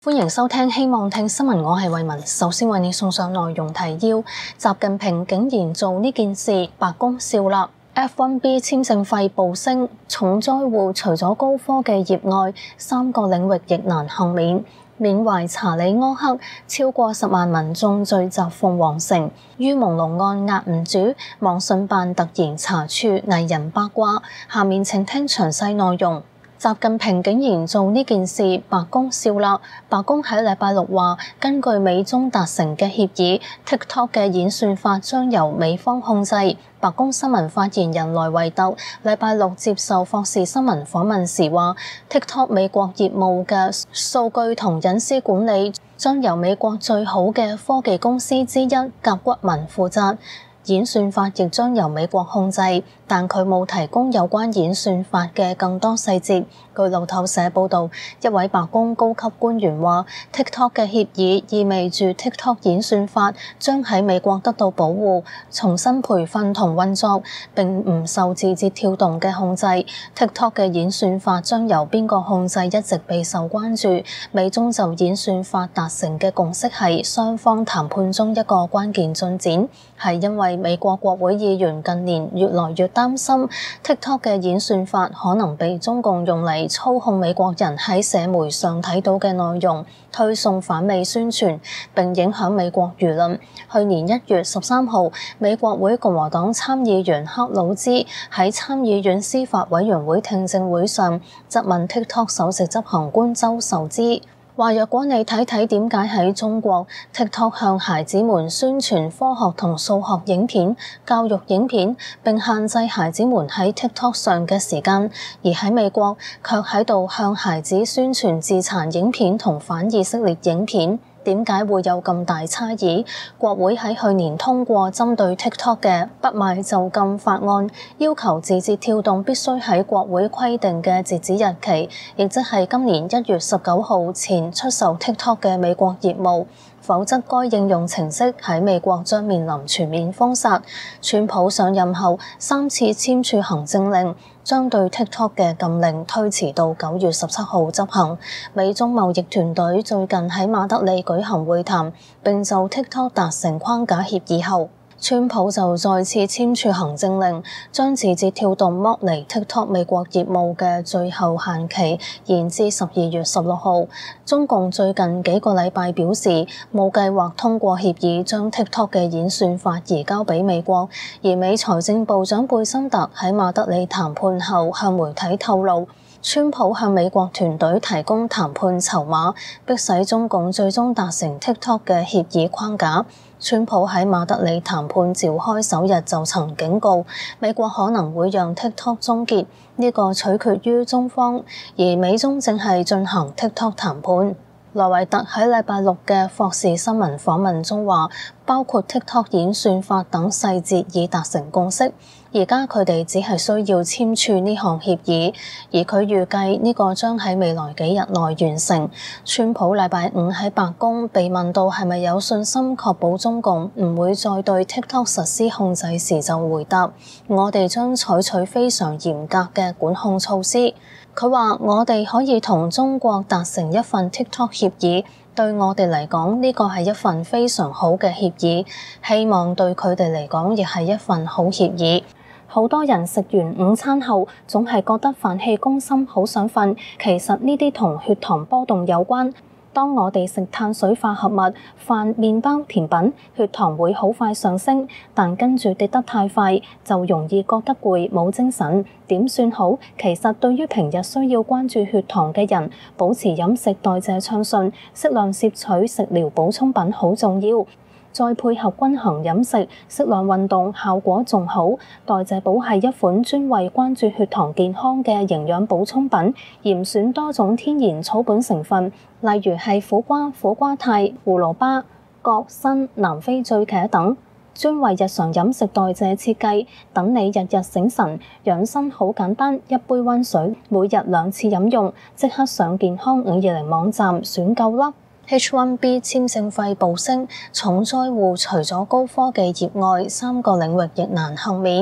歡迎收聽希望聽新聞，我係慧雯。首先為你送上內容提要：習近平竟然做呢件事，白宮笑啦。F1B 簽證費暴升，重災戶除咗高科技業外，3個領域亦難幸免。緬懷查理柯克，超過10萬民眾聚集鳳凰城。於朦朧案壓唔住，網信辦突然查處藝人八卦。下面請聽詳細內容。習近平竟然做呢件事，白宮笑啦。白宮喺禮拜六話，根據美中達成嘅協議，TikTok 嘅演算法將由美方控制。白宮新聞發言人萊維特禮拜六接受霍士新聞訪問時話，TikTok 美國業務嘅數據同隱私管理將由美國最好嘅科技公司之一甲骨文負責。演算法亦將由美國控制，但佢冇提供有關演算法嘅更多細節。據路透社報導，一位白宮高級官員話 ，TikTok 嘅協議意味住 TikTok 演算法將喺美國得到保護、重新培訓同運作，並唔受字節跳動嘅控制。TikTok 嘅演算法將由邊個控制一直備受關注。美中就演算法達成嘅共識係雙方談判中一個關鍵進展，係因為美國國會議員近年越來越擔心 TikTok 嘅演算法可能被中共用嚟操控美國人喺社媒上睇到嘅內容，推送反美宣傳，並影響美國輿論。去年1月13號，美國會共和黨參議員克魯茲喺參議院司法委員會聽證會上質問 TikTok 首席執行官周受資。話若果你睇睇點解喺中國 TikTok 向孩子們宣傳科學同數學影片、教育影片，並限制孩子們喺 TikTok 上嘅時間，而喺美國卻喺度向孩子宣傳自殘影片同反以色列影片，點解會有咁大差異？國會喺去年通過針對 TikTok 嘅不賣就禁法案，要求字節跳動必須喺國會規定嘅截止日期，亦即係今年1月19號前出售 TikTok 嘅美國業務，否則該應用程式喺美國將面臨全面封殺。川普上任後3次簽署行政令，將對 TikTok 嘅禁令推遲到9月17號執行。美中貿易團隊最近喺馬德里舉行會談，並就 TikTok 達成框架協議後，川普就再次簽署行政令，將字節跳動剝離 TikTok 美國業務嘅最後限期延至12月16號。中共最近幾個禮拜表示，冇計劃通過協議將 TikTok 嘅演算法移交俾美國，而美財政部長貝森特喺馬德里談判後向媒體透露，川普向美國團隊提供談判籌碼，迫使中共最終達成 TikTok 嘅協議框架。川普喺馬德里談判召開首日就曾警告，美國可能會讓 TikTok 終結，呢個取決於中方，而美中正係進行 TikTok 談判。萊維特喺禮拜六嘅霍士新聞訪問中話，包括 TikTok 演算法等細節已達成共識，而家佢哋只係需要簽署呢項協議，而佢預計呢個將喺未來幾日內完成。川普禮拜五喺白宮被問到係咪有信心確保中共唔會再對 TikTok 實施控制時，就回答：我哋將採取非常嚴格嘅管控措施。佢話：我哋可以同中國達成一份 TikTok 協議，對我哋嚟講呢個係一份非常好嘅協議，希望對佢哋嚟講亦係一份好協議。好多人食完午餐後總係覺得飯氣攻心，好想瞓，其實呢啲同血糖波動有關。當我哋食碳水化合物、飯、麵包、甜品，血糖會好快上升，但跟住跌得太快，就容易覺得攰、冇精神。點算好？其實對於平日需要關注血糖嘅人，保持飲食代謝暢順，適量攝取食療補充品好重要。再配合均衡飲食、適量運動，效果仲好。代謝寶係一款專為關注血糖健康嘅營養補充品，嚴選多種天然草本成分，例如係苦瓜、苦瓜肽、胡蘿蔔、葛參、南非醉茄等，專為日常飲食代謝設計，等你日日醒神。養生好簡單，一杯溫水，每日2次飲用，即刻上健康520網站選購啦。H1B 簽證費暴升，重災戶除咗高科技業外，3個領域亦難幸免。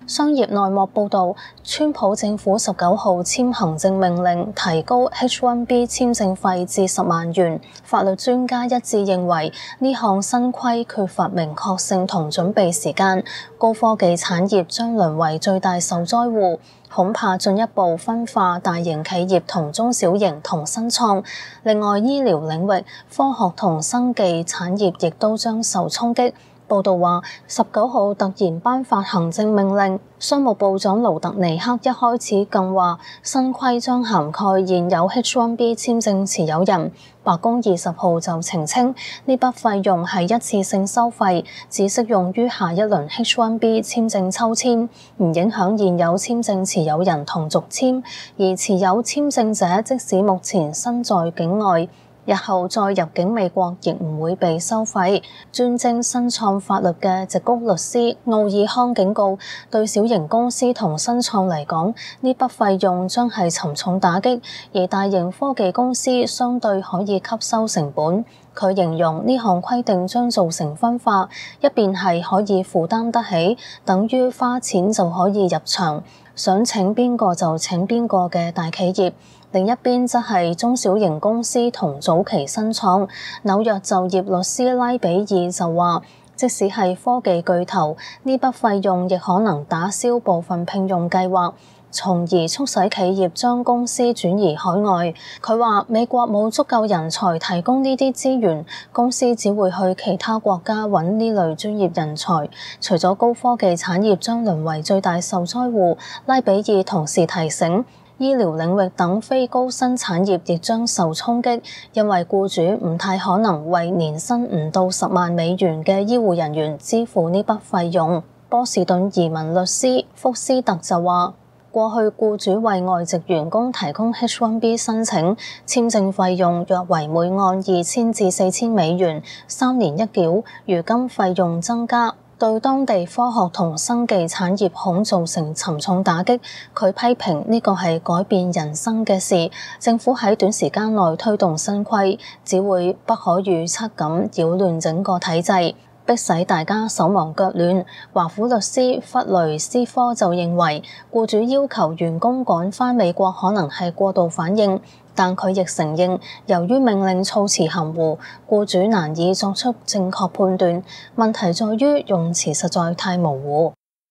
商業內幕報導，川普政府19號簽行政命令，提高 H1B 簽證費至10萬元。法律專家一致認為，呢項新規缺乏明確性同準備時間，高科技產業將淪為最大受災戶，恐怕進一步分化大型企業同中小型同新創。另外，醫療領域、科學同生技產業亦都將受衝擊。報道話，19號突然頒發行政命令，商務部長盧特尼克一開始更話新規將涵蓋現有 H1B 簽證持有人。白宮20號就澄清，呢筆費用係一次性收費，只適用於下一輪 H1B 簽證抽籤，唔影響現有簽證持有人同續簽，而持有簽證者即使目前身在境外，日後再入境美國亦唔會被收費。專精新創法律嘅矽谷律師奧爾康警告，對小型公司同新創嚟講，呢筆費用將係沉重打擊，而大型科技公司相對可以吸收成本。佢形容呢項規定將造成分化，一邊係可以負擔得起，等於花錢就可以入場，想請邊個就請邊個嘅大企業。另一邊則係中小型公司同早期新創。紐約就業律師拉比爾就話，即使係科技巨頭，呢筆費用亦可能打消部分聘用計劃，從而促使企業將公司轉移海外。佢話美國冇足夠人才提供呢啲資源，公司只會去其他國家揾呢類專業人才。除咗高科技產業將淪為最大受災戶，拉比爾同時提醒，醫療領域等非高薪產業亦將受衝擊，因為僱主唔太可能為年薪唔到10萬美元嘅醫護人員支付呢筆費用。波士頓移民律師福斯特就話，過去僱主為外籍員工提供 H1B 申請，簽證費用約為每案2000至4000美元，3年一繳。如今費用增加，對當地科學同生技產業恐造成沉重打擊。佢批評呢個係改變人生嘅事，政府喺短時間內推動新規，只會不可預測咁擾亂整個體制，迫使大家手忙腳亂。華府律師弗雷斯科就認為，僱主要求員工趕返美國可能係過度反應，但佢亦承認，由於命令措辭含糊，僱主難以作出正確判斷。問題在於用詞實在太模糊。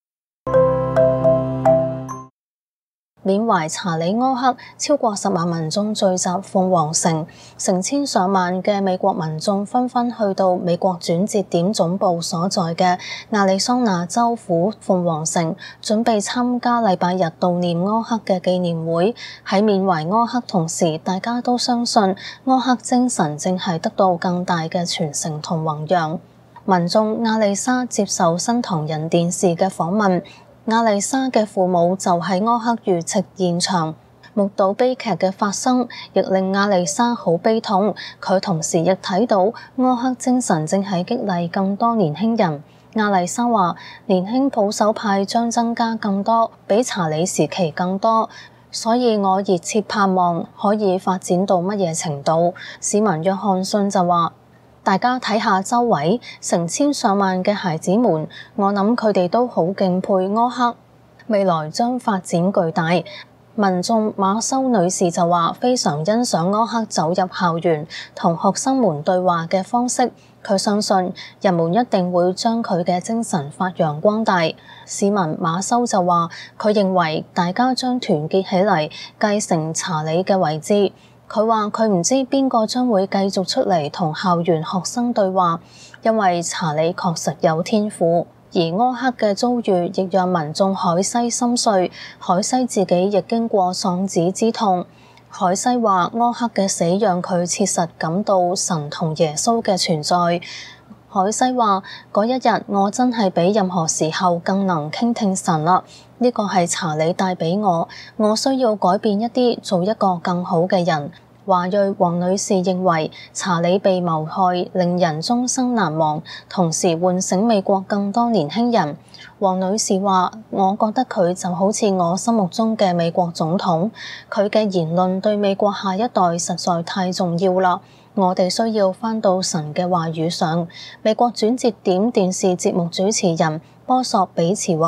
緬懷查理柯克，超過10萬民眾聚集鳳凰城，成千上萬嘅美國民眾紛紛去到美國轉折點總部所在嘅亞利桑那州府鳳凰城，準備參加禮拜日悼念柯克嘅紀念會。喺緬懷柯克同時，大家都相信柯克精神正係得到更大嘅傳承同弘揚。民眾亞麗莎接受新唐人電視嘅訪問。亞麗莎嘅父母就喺柯克遇刺現場，目睹悲劇嘅發生，亦令亞麗莎好悲痛。佢同時亦睇到柯克精神正係激勵更多年輕人。亞麗莎話：年輕保守派將增加更多，比查理時期更多，所以我熱切盼望可以發展到乜嘢程度。市民約翰遜就話：大家睇下周圍，成千上萬嘅孩子們，我諗佢哋都好敬佩柯克，未來將發展巨大。民眾馬修女士就話非常欣賞柯克走入校園同學生們對話嘅方式，佢相信人們一定會將佢嘅精神發揚光大。市民馬修就話佢認為大家將團結起嚟，繼承查理嘅遺志。佢話佢唔知邊個將會繼續出嚟同校園學生對話，因為查理確實有天賦。而柯克嘅遭遇亦讓民眾海西心碎，海西自己亦經過喪子之痛。海西話柯克嘅死讓佢切實感到神同耶穌嘅存在。海西話嗰一日我真係比任何時候更能傾聽神啦，呢個係查理帶俾我需要改變一啲，做一個更好嘅人。華裔黃女士認為查理被謀害令人終生難忘，同時喚醒美國更多年輕人。黃女士話：我覺得佢就好似我心目中嘅美國總統，佢嘅言論對美國下一代實在太重要啦。我哋需要返到神嘅話語上。美國轉折點電視節目主持人波索比茨話：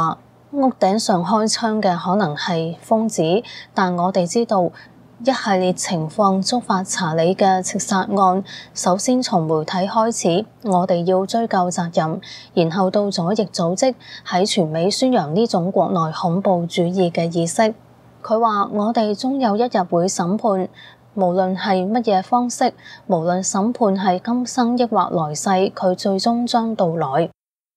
屋頂上開槍嘅可能係瘋子，但我哋知道一系列情況觸發查理嘅刺殺案。首先從媒體開始，我哋要追究責任，然後到左翼組織喺全美宣揚呢種國內恐怖主義嘅意識。佢話：我哋終有一日會審判，無論係乜嘢方式，無論審判係今生抑或來世，佢最終將到來。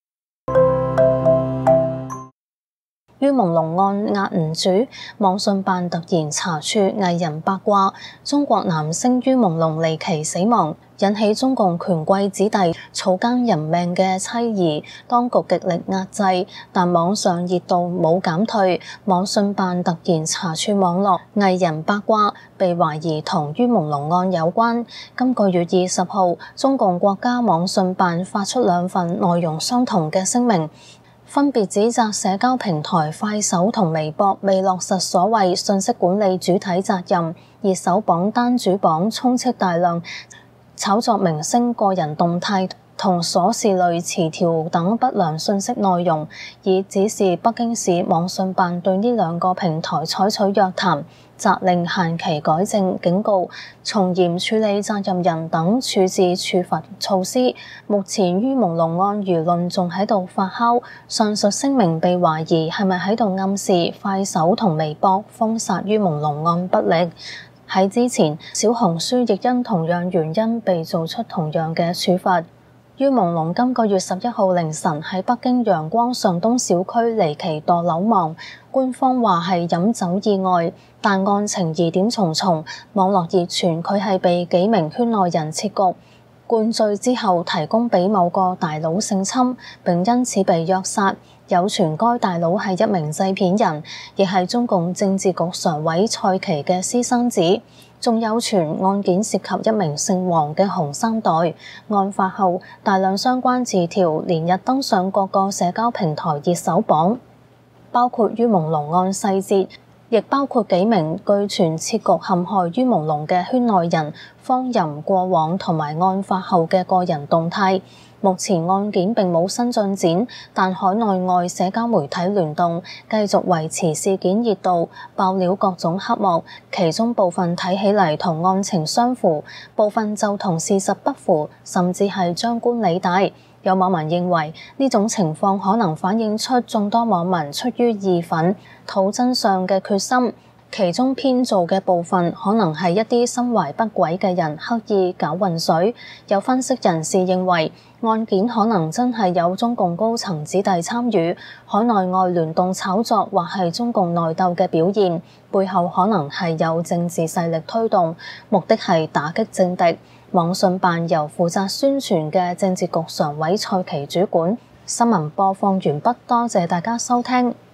於朦朧案壓唔住，網信辦突然查處藝人八卦，中國男星於朦朧離奇死亡，引起中共權貴子弟草菅人命嘅猜疑，當局極力壓制，但網上熱度冇減退。網信辦突然查處網絡藝人八卦，被懷疑同於朦朧案有關。今個月20號，中共國家網信辦發出2份內容相同嘅聲明，分別指責社交平台快手同微博未落實所謂信息管理主體責任，熱搜榜單主榜充斥大量炒作明星個人動態同瑣事類詞條等不良信息內容，以指示北京市網信辦對呢2個平台採取約談、責令限期改正、警告、從嚴處理責任人等處置處罰措施。目前於朦朧案輿論仲喺度發酵，上述聲明被懷疑係咪喺度暗示快手同微博封殺於朦朧案不力？喺之前，小紅書亦因同樣原因被做出同樣嘅處罰。於朦朧今個月11號凌晨喺北京陽光上東小區離奇墮樓亡，官方話係飲酒意外，但案情疑點重重。網絡熱傳佢係被幾名圈內人設局灌醉之後提供俾某個大佬性侵，並因此被虐殺。有傳該大佬係一名製片人，亦係中共政治局常委蔡奇嘅私生子。仲有傳案件涉及一名姓黃嘅紅三代。案發後，大量相關字條連日登上各個社交平台熱搜榜，包括於朦朧案細節，亦包括幾名據傳設局陷害於朦朧嘅圈內人荒淫過往同埋案發後嘅個人動態。目前案件並冇新進展，但海內外社交媒體聯動，繼續維持事件熱度，爆料各種黑幕，其中部分睇起嚟同案情相符，部分就同事實不符，甚至係張冠李戴。有網民認為呢種情況可能反映出眾多網民出於義憤、討真相嘅決心。其中編造嘅部分可能係一啲心懷不軌嘅人刻意搞混水。有分析人士認為，案件可能真係有中共高層子弟參與，海內外聯動炒作或係中共內鬥嘅表現，背後可能係有政治勢力推動，目的係打擊政敵。網信辦由負責宣傳嘅政治局常委蔡奇主管。新聞播放完畢，多謝大家收聽。